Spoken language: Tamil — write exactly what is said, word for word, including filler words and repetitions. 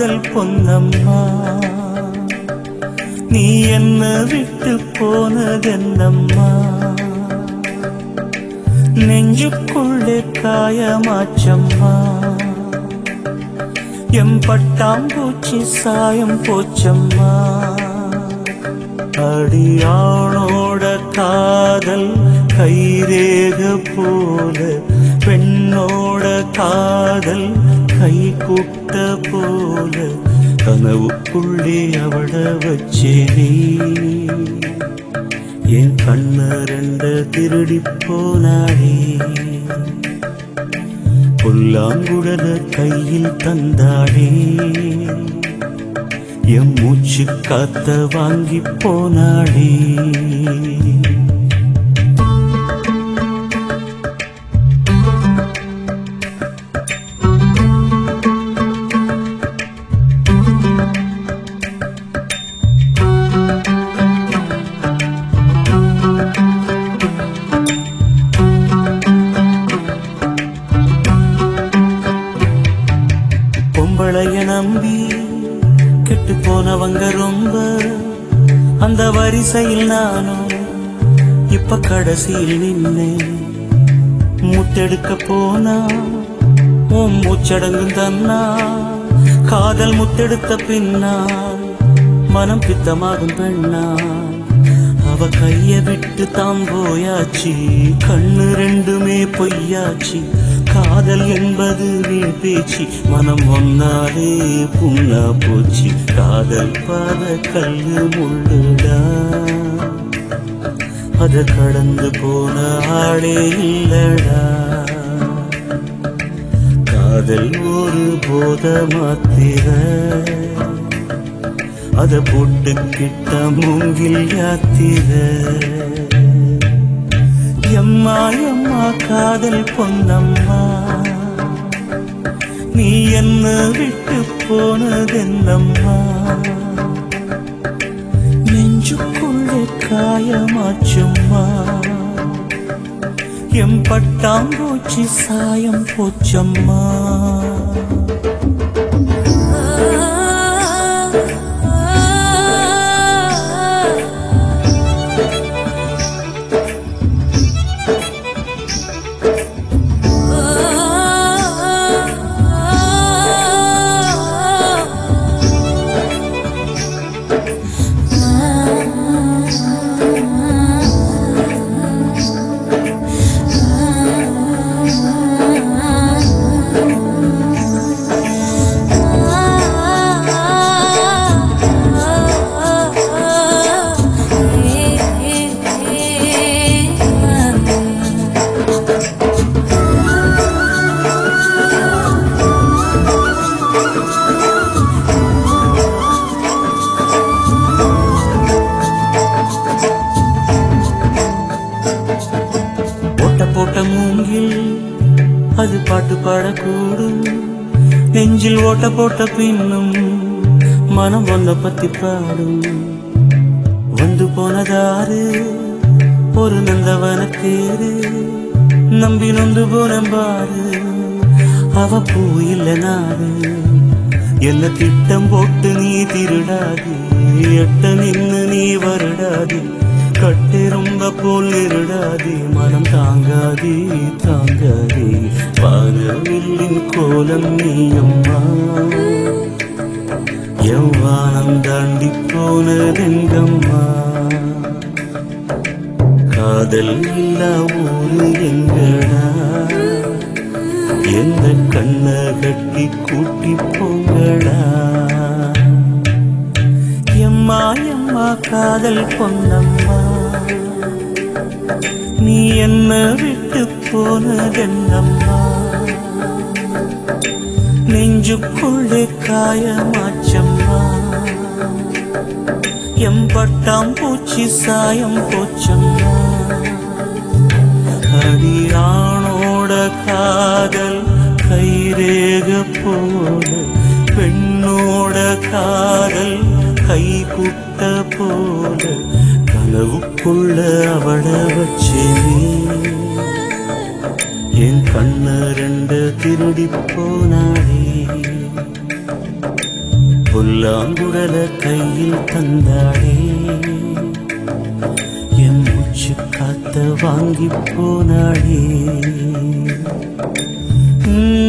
காதல் பொன்னம்மா நீ என்ன விட்டு போனதென்னம்மா நெஞ்சுக்குள்ளே காயமாச்சம்மா எம் பட்டாம்பூச்சி சாயம் போச்சம்மா அடியானோட காதல் கைரேக போல பெண்ணோட காதல் கை கூட்ட போல கனவுக்குள்ளே அவட வச்சேனே என் கண்ண ரெண்ட திருடி போனாடே புல்லாங்குழல கையில் தந்தாடே எம் மூச்சு காத்த வாங்கி போனாடே பொம்பளைய நம்பி கெட்டு போனவங்க ரொம்ப அந்த வரிசையில் நானும் இப்ப கடைசியில் நின்னே முத்தெடுக்க போனா உன் மூச்சடங்கும் தன்னா காதல் முத்தெடுத்த பின்னால் மனம் பித்தமாகும் பெண்ணா அவ கைய விட்டு தாம் போயாச்சு கண்ணு ரெண்டுமே பொய்யாச்சு காதல் என்பது வீண் பேச்சு மனம் ஒன்னாலே புண்ணா போச்சு காதல் பாத கல்லு முள்ளுடா அத கடந்து போன ஆளே இல்லடா காதல் ஒரு போத மாத்திர அத போட்டுக்கிட்ட மூங்கில் யாத்திர எம்மா எம்மா காதல் பொன்னம்மா நீ என்ன விட்டு போனதென்னம்மா நெஞ்சுக்குள்ளே காயமாச்சும்மா எம் பட்டாம்பூச்சி சாயம் போச்சம்மா போட்ட மூங்கில் அது பாட்டு பாடக்கூடும் நெஞ்சில் ஓட்ட போட்ட பின்னும் மனம் ஒன்ன பத்தி பாடும் வந்து போனதாரு ஒரு நந்தவன தேரு நம்பி நொந்து போனம்பாரு அவ பூ இல்ல நாடு என்ன திட்டம் போட்டு நீ திருடாது எட்ட நின்னு நீ வருடாது கட்டு ரொம்ப போல் இருடாதே மனம் தாங்காதே தாங்காதே வானவில்லின் கோலம் நீயம்மா எவ்வானம் தாண்டி போனதெங்கம்மா காதல் இல்லா ஊரு எங்கடா எந்த கண்ண கட்டி கூட்டி போங்கடா எம்மா எம்மா காதல் பொன்னம்மா நீ என்ன விட்டு போனதென்னம்மா நெஞ்சுக்குள்ளே காயமாச்சம்மா எம் பட்டாம்பூச்சி சாயம் போச்சம்மா அடியானோட காதல் கைரேக போல பெண்ணோட காதல் கை குட்ட போல கனவுக்குள்ள அவட வச்சேனே என் கண்ண ரெண்ட திருடி போனாடே புல்லாங்குழல கையில் தந்தாடே என் மூச்சு காத்த வாங்கி போனாடே.